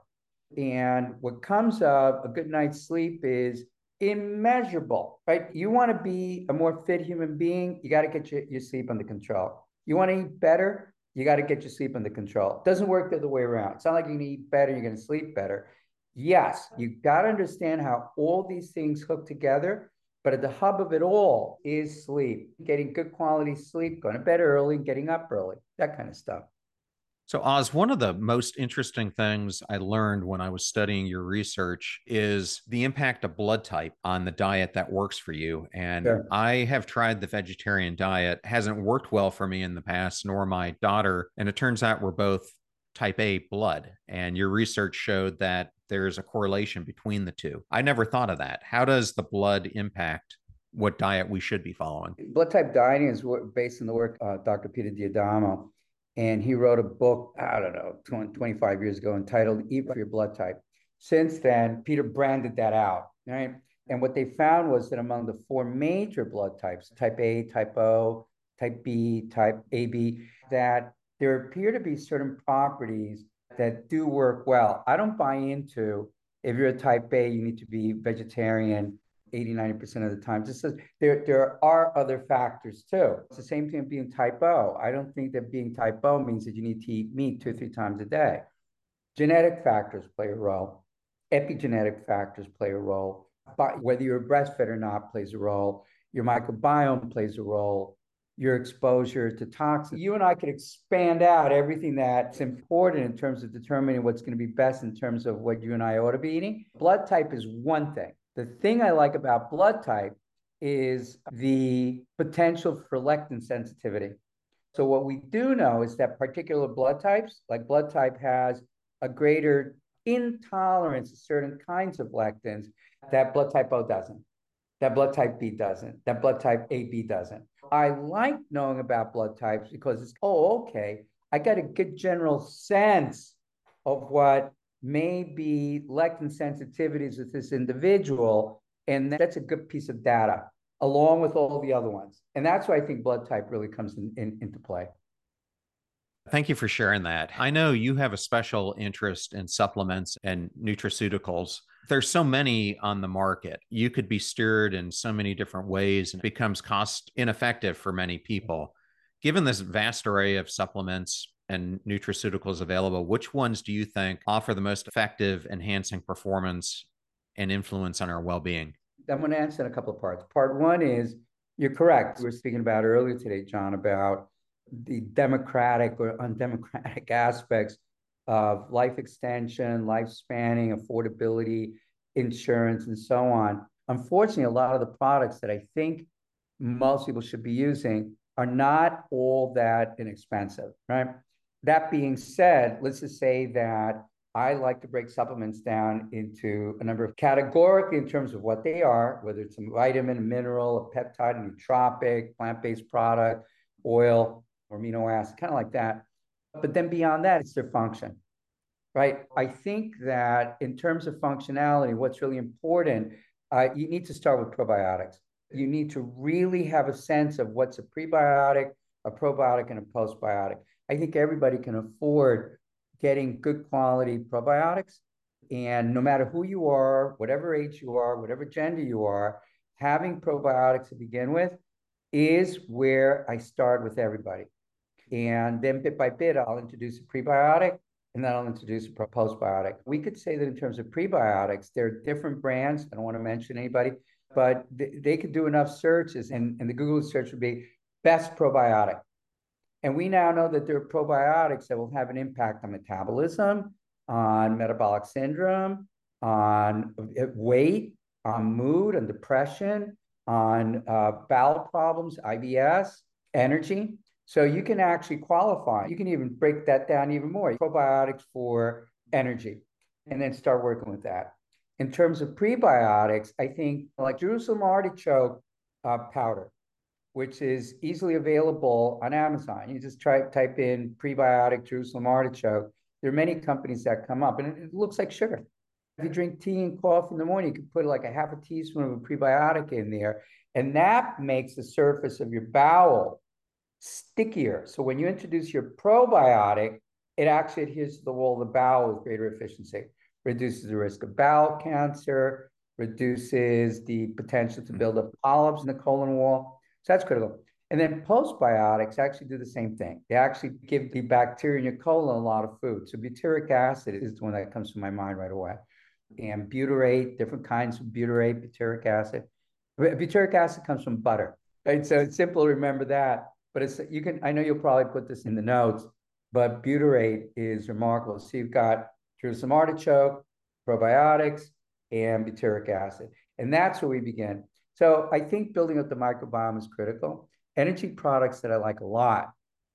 Speaker 2: And what comes of a good night's sleep is immeasurable, right? You want to be a more fit human being, you got to get your, your sleep under control. You want to eat better, you got to get your sleep under control. It doesn't work the other way around. It's not like you're going to eat better, you're going to sleep better. Yes, you got to understand how all these things hook together, but at the hub of it all is sleep. Getting good quality sleep, going to bed early, getting up early, that kind of stuff.
Speaker 3: So, Oz, one of the most interesting things I learned when I was studying your research is the impact of blood type on the diet that works for you. And
Speaker 2: Sure.
Speaker 3: I have tried the vegetarian diet, it hasn't worked well for me in the past, nor my daughter. And it turns out we're both type A blood. And your research showed that there's a correlation between the two. I never thought of that. How does the blood impact what diet we should be following?
Speaker 2: Blood type dieting is based on the work of uh, Doctor Peter D'Adamo. And he wrote a book, I don't know, twenty, twenty-five years ago entitled Eat for Your Blood Type. Since then, Peter branded that out, right? And what they found was that among the four major blood types, type A, type O, type B, type A B, that there appear to be certain properties that do work well. I don't buy into, if you're a type A, you need to be vegetarian eighty, ninety percent of the time. Just as there, there are other factors too. It's the same thing being type O. I don't think that being type O means that you need to eat meat two or three times a day. Genetic factors play a role. Epigenetic factors play a role. But whether you're a breastfed or not plays a role. Your microbiome plays a role. Your exposure to toxins. You and I could expand out everything that's important in terms of determining what's going to be best in terms of what you and I ought to be eating. Blood type is one thing. The thing I like about blood type is the potential for lectin sensitivity. So what we do know is that particular blood types, like blood type has a greater intolerance to certain kinds of lectins that blood type O doesn't, that blood type B doesn't, that blood type A B doesn't. I like knowing about blood types because it's, oh, okay, I got a good general sense of what may be lectin sensitivities with this individual. And that's a good piece of data, along with all the other ones. And that's why I think blood type really comes in, in, into play.
Speaker 3: Thank you for sharing that. I know you have a special interest in supplements and nutraceuticals. There's so many on the market. You could be steered in so many different ways and it becomes cost ineffective for many people. Given this vast array of supplements and nutraceuticals available, which ones do you think offer the most effective enhancing performance and influence on our well-being?
Speaker 2: I'm going to answer in a couple of parts. Part one is, you're correct. We were speaking about earlier today, John, about the democratic or undemocratic aspects of life extension, life spanning, affordability, insurance, and so on. Unfortunately, a lot of the products that I think most people should be using are not all that inexpensive, right? That being said, let's just say that I like to break supplements down into a number of categorically in terms of what they are, whether it's a vitamin, a mineral, a peptide, a nootropic, plant-based product, oil, or amino acid, kind of like that. But then beyond that, it's their function, right? I think that in terms of functionality, what's really important, uh, you need to start with probiotics. You need to really have a sense of what's a prebiotic, a probiotic, and a postbiotic. I think everybody can afford getting good quality probiotics. And no matter who you are, whatever age you are, whatever gender you are, having probiotics to begin with is where I start with everybody. And then bit by bit, I'll introduce a prebiotic and then I'll introduce a postbiotic. We could say that in terms of prebiotics, there are different brands. I don't want to mention anybody, but they, they could do enough searches and, and the Google search would be best probiotic. And we now know that there are probiotics that will have an impact on metabolism, on metabolic syndrome, on weight, on mood, on depression, on uh, bowel problems, I B S, energy. So you can actually qualify. You can even break that down even more. Probiotics for energy, and then start working with that. In terms of prebiotics, I think like Jerusalem artichoke uh, powder, which is easily available on Amazon. You just try type in prebiotic Jerusalem artichoke. There are many companies that come up, and it, it looks like sugar. If you drink tea and coffee in the morning, you can put like a half a teaspoon of a prebiotic in there, and that makes the surface of your bowel stickier. So when you introduce your probiotic, it actually adheres to the wall of the bowel with greater efficiency, reduces the risk of bowel cancer, reduces the potential to build up polyps in the colon wall. So that's critical. And then postbiotics actually do the same thing. They actually give the bacteria in your colon a lot of food. So butyric acid is the one that comes to my mind right away. And butyrate, different kinds of butyrate, butyric acid. Butyric acid comes from butter, right? So it's simple to remember that. But it's, you can, I know you'll probably put this in the notes, but butyrate is remarkable. So you've got Jerusalem artichoke, probiotics, and butyric acid. And that's where we begin. So I think building up the microbiome is critical. Energy products that I like a lot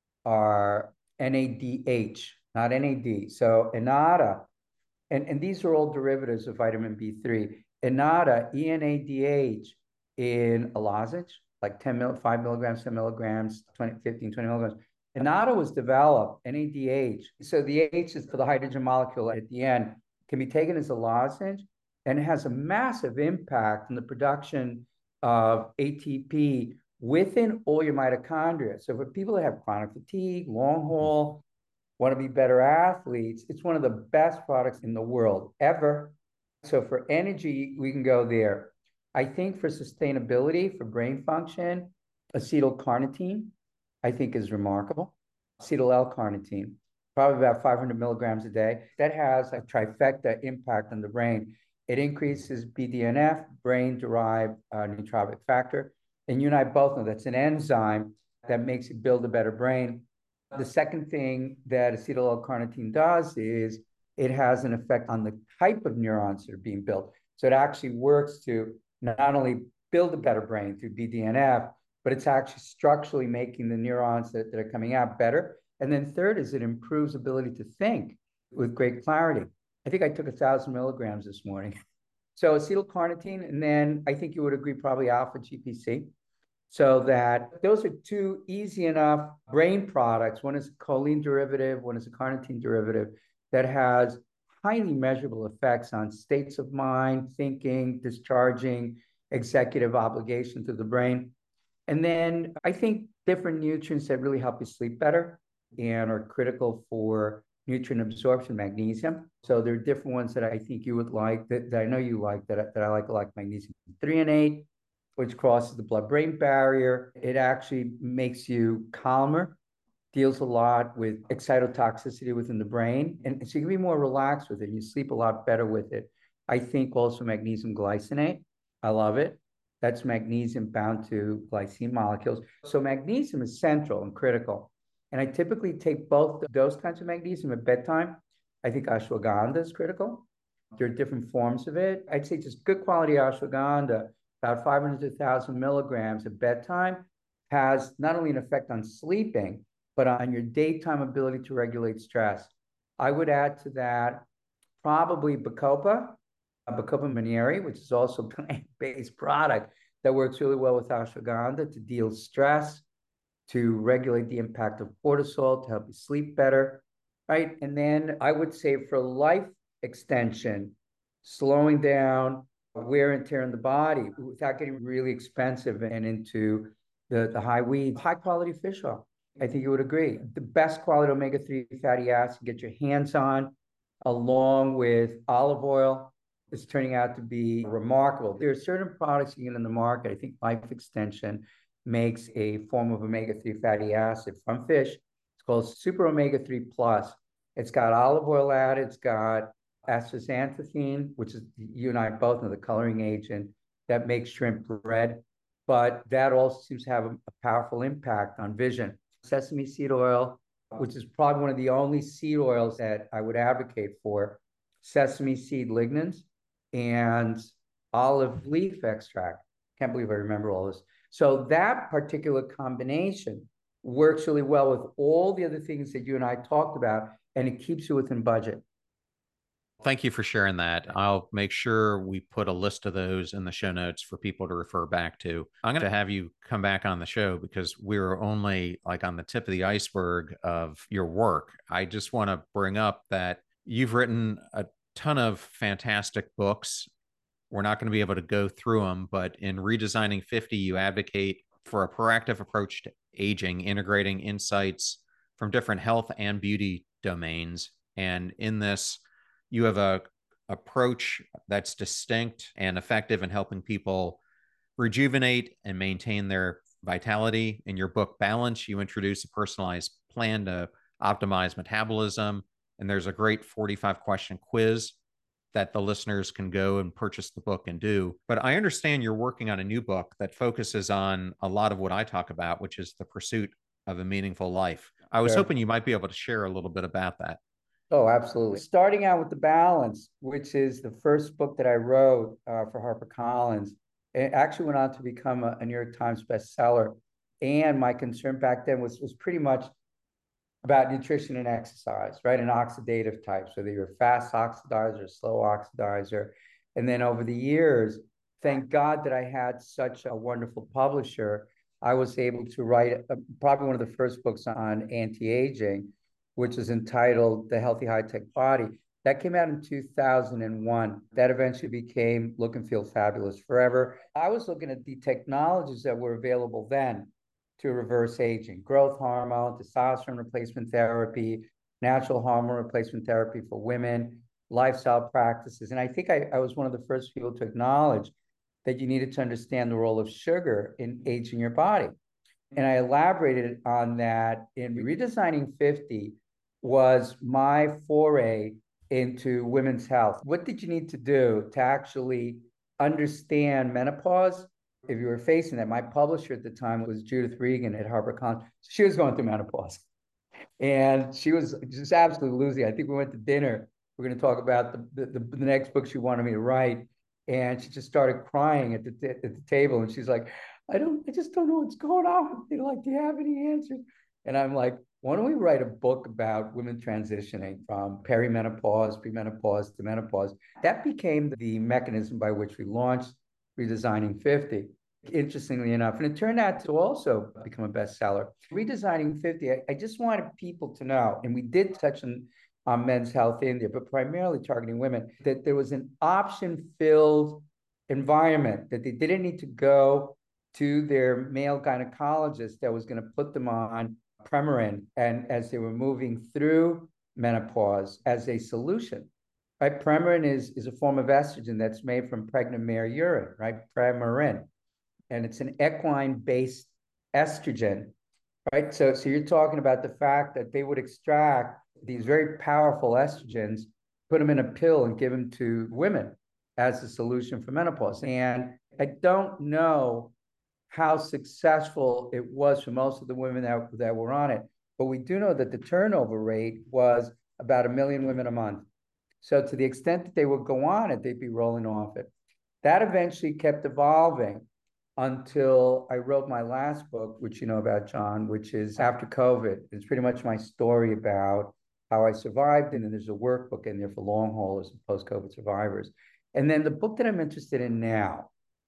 Speaker 2: are N A D H, not N A D. So Enata, and, and these are all derivatives of vitamin B three. Enata, E N A D H in a lozenge, like ten mil, five milligrams, ten milligrams, twenty, fifteen, twenty milligrams. Enata was developed, N A D H. So the H is for the hydrogen molecule at the end, can be taken as a lozenge. and it has a massive impact on the production of A T P within all your mitochondria. So for people that have chronic fatigue, long haul, want to be better athletes, it's one of the best products in the world ever. So for energy, we can go there. I think for sustainability, for brain function, acetyl-carnitine, I think is remarkable. Acetyl L-carnitine, probably about five hundred milligrams a day. That has a trifecta impact on the brain. It increases B D N F, brain-derived uh, neurotrophic factor. And you and I both know that's an enzyme that makes you build a better brain. The second thing that acetyl L-carnitine does is it has an effect on the type of neurons that are being built. So it actually works to not only build a better brain through B D N F, but it's actually structurally making the neurons that, that are coming out better. And then third is it improves ability to think with great clarity. I think I took a thousand milligrams this morning. So acetyl-carnitine, and then I think you would agree probably alpha G P C. So that those are two easy enough brain products. One is a choline derivative, one is a carnitine derivative that has highly measurable effects on states of mind, thinking, discharging, executive obligation to the brain. And then I think different nutrients that really help you sleep better and are critical for nutrient absorption, magnesium. So there are different ones that I think you would like, that, that I know you like, that, I, that I like, like magnesium three and eight, which crosses the blood-brain barrier. It actually makes you calmer, deals a lot with excitotoxicity within the brain. And so you can be more relaxed with it. You sleep a lot better with it. I think also magnesium glycinate. I love it. That's magnesium bound to glycine molecules. So magnesium is central and critical. And I typically take both those kinds of magnesium at bedtime. I think ashwagandha is critical. There are different forms of it. I'd say just good quality ashwagandha, about five hundred to one thousand milligrams at bedtime, has not only an effect on sleeping, but on your daytime ability to regulate stress. I would add to that probably Bacopa, Bacopa Monnieri, which is also a plant-based product that works really well with ashwagandha to deal with stress, to regulate the impact of cortisol, to help you sleep better, right? And then I would say for life extension, slowing down wear and tear in the body without getting really expensive and into the, the high weeds, high quality fish oil. I think you would agree. The best quality omega three fatty acid get your hands on, along with olive oil, is turning out to be remarkable. There are certain products you get in the market. I think Life Extension makes a form of omega three fatty acid from fish. It's called Super Omega three Plus. It's got olive oil added. It's got astaxanthin, which is, you and I both know, the coloring agent that makes shrimp red. But that also seems to have a, a powerful impact on vision. Sesame seed oil, which is probably one of the only seed oils that I would advocate for, sesame seed lignans and olive leaf extract. Can't believe I remember all this. So that particular combination works really well with all the other things that you and I talked about, and it keeps you within budget.
Speaker 3: Thank you for sharing that. I'll make sure we put a list of those in the show notes for people to refer back to. I'm going to have you come back on the show because we're only like on the tip of the iceberg of your work. I just want to bring up that you've written a ton of fantastic books. We're not going to be able to go through them, but in Redesigning fifty, you advocate for a proactive approach to aging, integrating insights from different health and beauty domains. And in this, you have a approach that's distinct and effective in helping people rejuvenate and maintain their vitality. In your book, Balance, you introduce a personalized plan to optimize metabolism. And there's a great forty-five question quiz that the listeners can go and purchase the book and do. But I understand you're working on a new book that focuses on a lot of what I talk about, which is the pursuit of a meaningful life. I was
Speaker 2: Sure.
Speaker 3: hoping you might be able to share a little bit about that.
Speaker 2: Oh, absolutely. Starting out with The Balance, which is the first book that I wrote uh, for HarperCollins. It actually went on to become a, a New York Times bestseller. And my concern back then was, was pretty much about nutrition and exercise, right? And oxidative types, whether you're a fast oxidizer, slow oxidizer. And then over the years, thank God that I had such a wonderful publisher. I was able to write a, probably one of the first books on anti-aging, which is entitled The Healthy High-Tech Body. That came out in two thousand one. That eventually became Look and Feel Fabulous Forever. I was looking at the technologies that were available then to reverse aging: growth hormone, testosterone replacement therapy, natural hormone replacement therapy for women, lifestyle practices. And I think I, I was one of the first people to acknowledge that you needed to understand the role of sugar in aging your body. And I elaborated on that in Redesigning fifty was my foray into women's health. What did you need to do to actually understand menopause if you were facing that? My publisher at the time was Judith Regan at HarperCollins. She was going through menopause. And she was just absolutely losing. I think we went to dinner. We're going to talk about the, the, the next book she wanted me to write. And she just started crying at the, at the table. And she's like, I don't, I just don't know what's going on. They're like, do you have any answers? And I'm like, why don't we write a book about women transitioning from perimenopause, premenopause to menopause? That became the mechanism by which we launched Redesigning fifty, interestingly enough. And it turned out to also become a bestseller. Redesigning fifty, I, I just wanted people to know, and we did touch on, on men's health in there, but primarily targeting women, that there was an option-filled environment, that they didn't need to go to their male gynecologist that was going to put them on Premarin, and as they were moving through menopause as a solution, right? Premarin is, is a form of estrogen that's made from pregnant mare urine, right? Premarin. And it's an equine-based estrogen, right? So, so you're talking about the fact that they would extract these very powerful estrogens, put them in a pill and give them to women as a solution for menopause. And I don't know how successful it was for most of the women that, that were on it. But we do know that the turnover rate was about a million women a month. So to the extent that they would go on it, they'd be rolling off it. That eventually kept evolving until I wrote my last book, which you know about, John, which is After COVID. It's pretty much my story about how I survived. And then there's a workbook in there for long haulers and post-COVID survivors. And then the book that I'm interested in now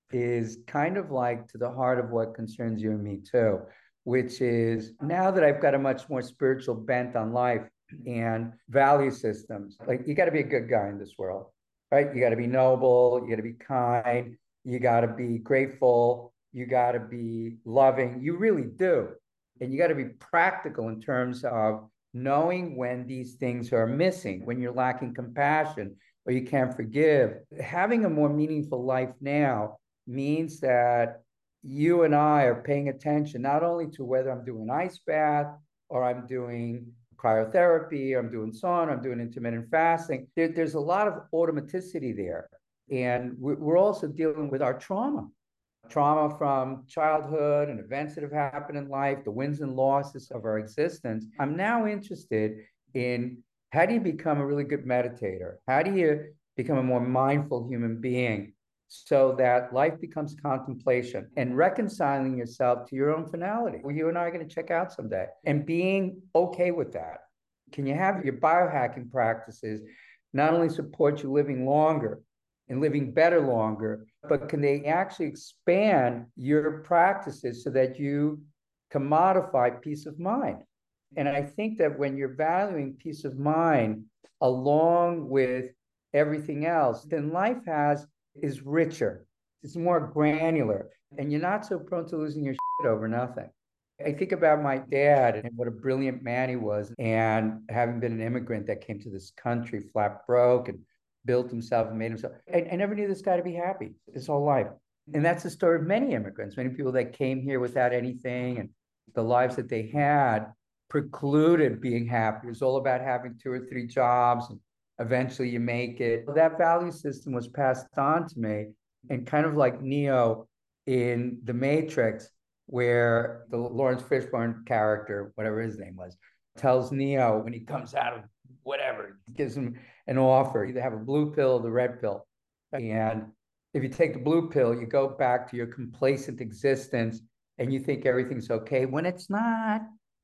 Speaker 2: is kind of like to the heart of what concerns you and me too, which is now that I've got a much more spiritual bent on life and value systems, like you got to be a good guy in this world, right? You got to be noble, you got to be kind, you got to be grateful, you got to be loving, you really do. And you got to be practical in terms of knowing when these things are missing, when you're lacking compassion or you can't forgive. Having a more meaningful life now means that you and I are paying attention not only to whether I'm doing ice bath or I'm doing cryotherapy, or I'm doing sauna, I'm doing intermittent fasting. There, there's a lot of automaticity there. And we're also dealing with our trauma, trauma from childhood and events that have happened in life, the wins and losses of our existence. I'm now interested in how do you become a really good meditator? How do you become a more mindful human being so that life becomes contemplation and reconciling yourself to your own finality, where you and I are going to check out someday, and being okay with that? Can you have your biohacking practices not only support you living longer and living better longer, but can they actually expand your practices so that you can modify peace of mind? And I think that when you're valuing peace of mind along with everything else, then life has is richer, it's more granular, and you're not so prone to losing your shit over nothing. I think about my dad and what a brilliant man he was, and having been an immigrant that came to this country flat broke and built himself and made himself. I, I never knew this guy to be happy his whole life. And that's the story of many immigrants, many people that came here without anything, and the lives that they had precluded being happy. It was all about having two or three jobs, and eventually you make it. That value system was passed on to me, and kind of like Neo in The Matrix, where the Lawrence Fishburne character, whatever his name was, tells Neo when he comes out of whatever, gives him an offer, either have a blue pill or the red pill. And if you take the blue pill, you go back to your complacent existence and you think everything's okay when it's not,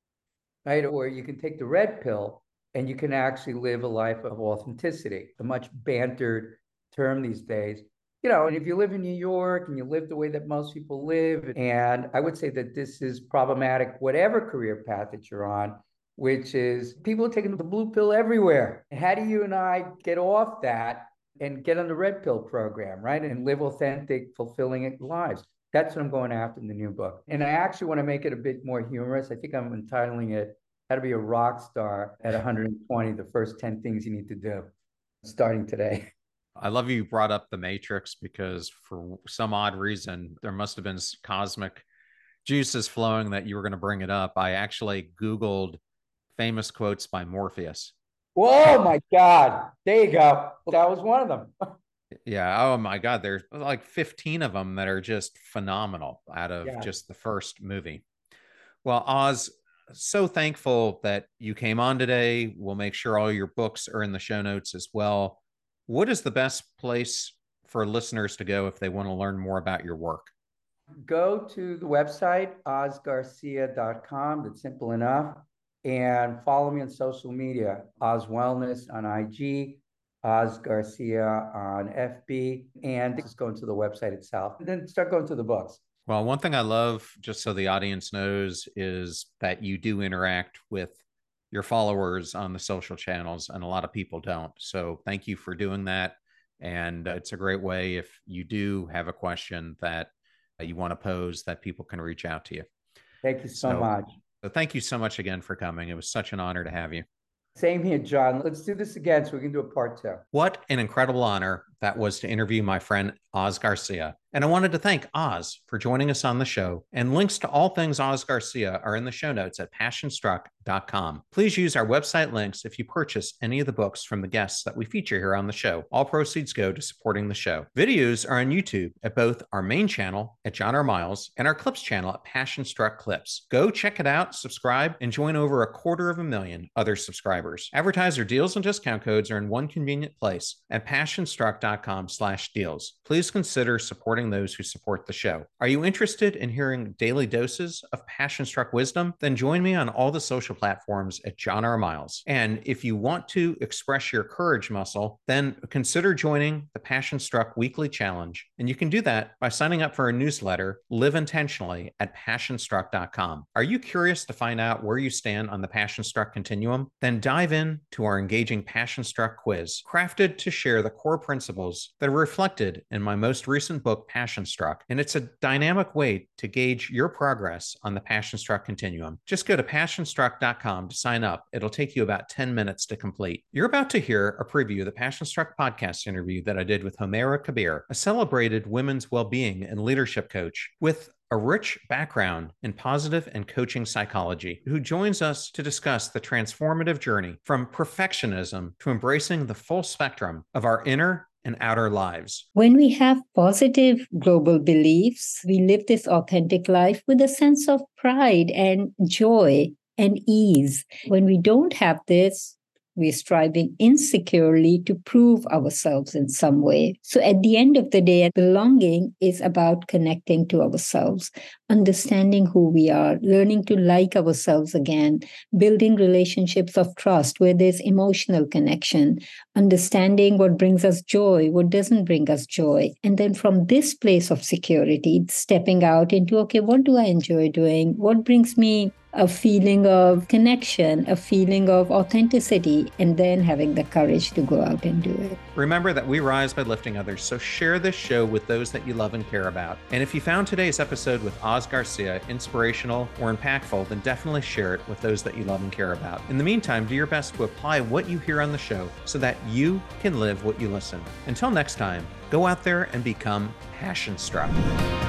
Speaker 2: right? Or you can take the red pill and you can actually live a life of authenticity, a much bantered term these days. You know, and if you live in New York and you live the way that most people live, and I would say that this is problematic, whatever career path that you're on, which is people are taking the blue pill everywhere. How do you and I get off that and get on the red pill program, right? And live authentic, fulfilling lives. That's what I'm going after in the new book. And I actually want to make it a bit more humorous. I think I'm entitling it How to Be a Rock Star at one hundred twenty, the first ten things you need to do, starting today.
Speaker 3: I love you brought up The Matrix, because for some odd reason, there must have been cosmic juices flowing that you were going to bring it up. I actually Googled famous quotes by Morpheus.
Speaker 2: Whoa, my God. There you go. That was one of them.
Speaker 3: Yeah. Oh my God. There's like fifteen of them that are just phenomenal out of yeah. just the first movie. Well, Oz, so thankful that you came on today. We'll make sure all your books are in the show notes as well. What is the best place for listeners to go if they want to learn more about your work?
Speaker 2: Go to the website, oz garcia dot com. That's simple enough. And follow me on social media, Oz Wellness on I G, Oz Garcia on F B, and just go into the website itself. And then start going to the books.
Speaker 3: Well, one thing I love, just so the audience knows, is that you do interact with your followers on the social channels, and a lot of people don't. So thank you for doing that. And it's a great way, if you do have a question that you want to pose, that people can reach out to you.
Speaker 2: Thank you so,
Speaker 3: so
Speaker 2: much.
Speaker 3: So thank you so much again for coming. It was such an honor to have you.
Speaker 2: Same here, John. Let's do this again so we can do a part two.
Speaker 3: What an incredible honor that was to interview my friend Oz Garcia. And I wanted to thank Oz for joining us on the show. And links to all things Oz Garcia are in the show notes at passion struck dot com. Please use our website links if you purchase any of the books from the guests that we feature here on the show. All proceeds go to supporting the show. Videos are on YouTube at both our main channel at John R. Miles and our Clips channel at Passion Struck Clips. Go check it out, subscribe, and join over a quarter of a million other subscribers. Advertiser deals and discount codes are in one convenient place at passion struck dot com slash deals. Please consider supporting those who support the show. Are you interested in hearing daily doses of Passion Struck wisdom? Then join me on all the social platforms at John R. Miles. And if you want to express your courage muscle, then consider joining the Passion Struck Weekly Challenge. And you can do that by signing up for a newsletter, Live Intentionally, at passion struck dot com. Are you curious to find out where you stand on the Passion Struck continuum? Then dive in to our engaging Passion Struck quiz, crafted to share the core principles that are reflected in my most recent book, Passion Struck. And it's a dynamic way to gauge your progress on the Passion Struck continuum. Just go to passion struck dot com to sign up. It'll take you about ten minutes to complete. You're about to hear a preview of the Passion Struck podcast interview that I did with Humaira Kabir, a celebrated women's well-being and leadership coach with a rich background in positive and coaching psychology, who joins us to discuss the transformative journey from perfectionism to embracing the full spectrum of our inner and outer lives.
Speaker 4: When we have positive global beliefs, we live this authentic life with a sense of pride and joy and ease. When we don't have this, we're striving insecurely to prove ourselves in some way. So at the end of the day, belonging is about connecting to ourselves, understanding who we are, learning to like ourselves again, building relationships of trust where there's emotional connection, understanding what brings us joy, what doesn't bring us joy. And then from this place of security, stepping out into, okay, what do I enjoy doing? What brings me a feeling of connection, a feeling of authenticity, and then having the courage to go out and do it.
Speaker 3: Remember that we rise by lifting others, so share this show with those that you love and care about. And if you found today's episode with Oz Garcia inspirational or impactful, then definitely share it with those that you love and care about. In the meantime, do your best to apply what you hear on the show so that you can live what you listen. Until next time, go out there and become passion struck.